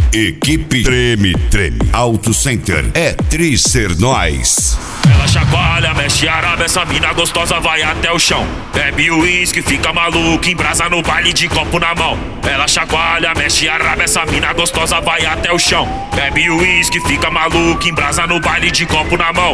Equipe Treme Auto Center é Tricer Nós. Ela chacoalha, mexe araba, essa mina gostosa vai até o chão. Bebe uísque, fica maluca, embrasa no baile de copo na mão. Ela chacoalha, mexe araba, essa mina gostosa vai até o chão. Bebe uísque, fica maluca, embrasa no baile de copo na mão.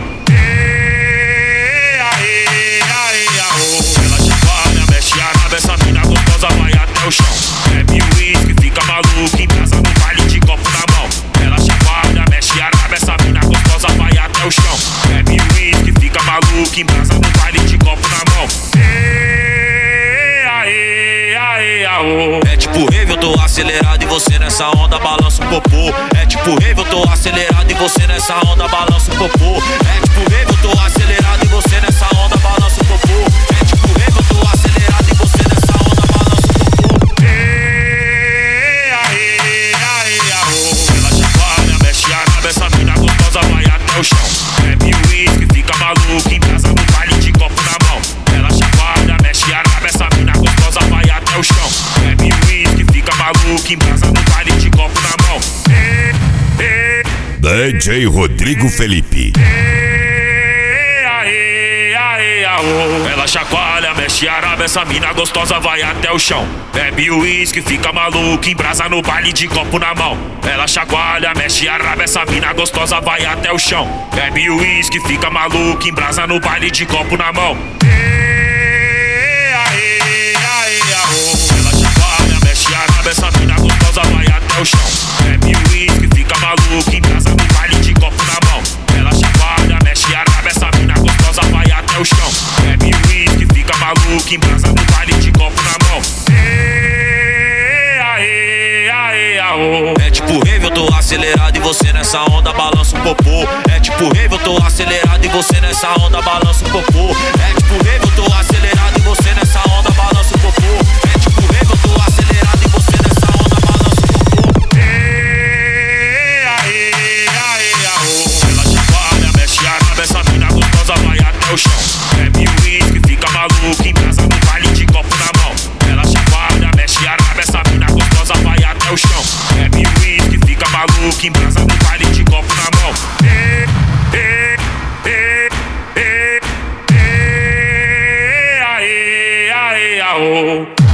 Ela chacoalha, mexe araba, essa mina gostosa vai até o chão. Bebe uísque, fica maluca, embrasa no baile de copo na mão. Ela chacoalha, mexe araba, essa mina gostosa vai até o chão. Bebe uísque, fica maluca, embrasa no baile de copo na mão. É tipo rave, eu tô acelerado e você nessa onda balança o popô. É tipo rave, eu tô acelerado e você nessa onda balança o popô. É tipo rave, eu tô acelerado e você nessa onda balança o popô. É tipo rave, eu tô acelerado e você nessa onda balança o popô. Ela chacoalha, mexe araba, essa mina gostosa vai até o chão. Bebe uísque, fica maluca, embrasa no baile de copo na mão. Ela chacoalha, mexe araba, essa mina gostosa vai até o chão. Bebe uísque, fica maluca, embrasa no baile de copo na mão. DJ Rodrigo Felipe. Ela chacoalha, mexe araba, essa mina gostosa vai até o chão. Bebe uísque, fica maluca, embrasa no baile de copo na mão. Ela chacoalha, mexe araba, essa mina gostosa vai até o chão. Bebe uísque, fica maluca, embrasa no baile de copo na mão. Ela chacoalha, mexe araba, essa mina gostosa vai até o chão. Bebe uísque, fica maluca, embrasa no baile de copo na mão. Ela chacoalha, mexe araba, essa mina gostosa vai até o chão. Bebe uísque, fica maluca, embrasa no baile de copo na mão. É tipo rave, eu tô acelerado e você nessa onda balança o popô. É tipo rave, eu tô acelerado e você nessa onda balança o popô. É tipo rave, eu tô acelerado e você nessa onda balança o popô. É tipo rave, eu tô acelerado e você nessa onda balança o popô. Ela chacoalha, mexe araba, essa mina gostosa vai até o chão. Bebe uísque, fica maluca, embrasa no baile de copo na mão. Ela chacoalha, mexe araba, essa mina gostosa vai até o chão. Bebe uísque, fica maluca, embrasa no baile de copo na mão. Oh.